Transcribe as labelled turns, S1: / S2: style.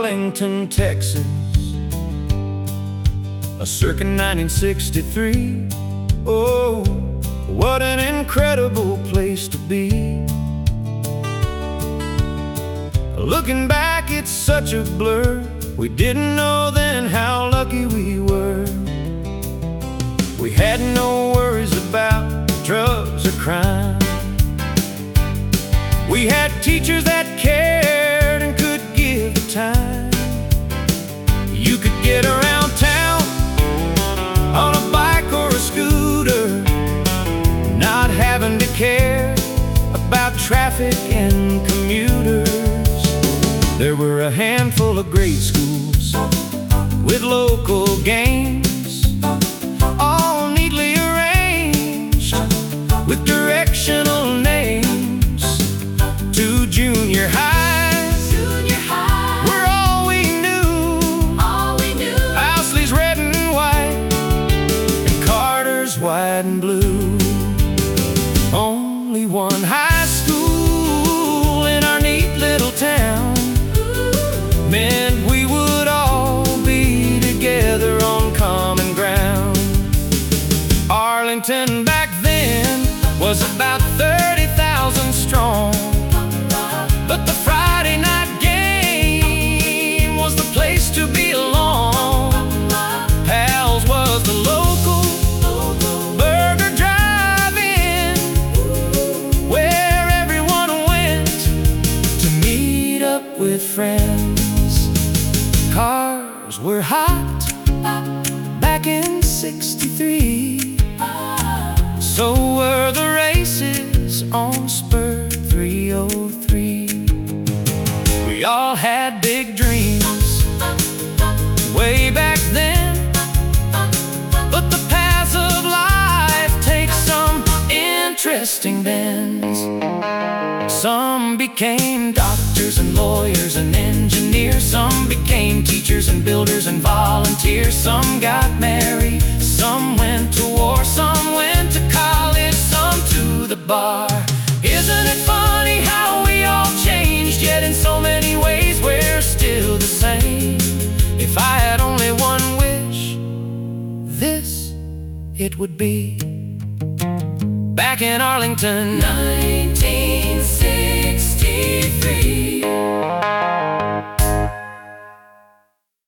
S1: Arlington, Texas, circa 1963. Oh, what an incredible place to be. Looking back, it's such a blur. We didn't know then how lucky we were. We had no worries about drugs or crime. We had teachers that cared and could give the time. You could get around town on a bike or a scooter, not having to care about traffic and commuters. There were a handful of great schools with local games, all neatly arranged with directional names. To junior high, were all we knew. Owsley's red and white, and Carter's white and blue. Only one high school in our neat little town meant we would all be together on common ground. Arlington back then was about 30,000 strong, but the Friday night game was the place to be along. Pals was the local burger drive-in where everyone went to meet up with friends. Cars were hot back in '63, so were the races on Spur 303. We all had big dreams way back then, but the paths of life take some interesting bends. Some became doctors and lawyers and engineers. Some became teachers and builders and volunteers. Some got married, some went to war, some went to college, some to the bar. Isn't it funny how we all changed, yet in so many ways we're still the same? If I had only one wish, this it would be. Back in Arlington, 1963.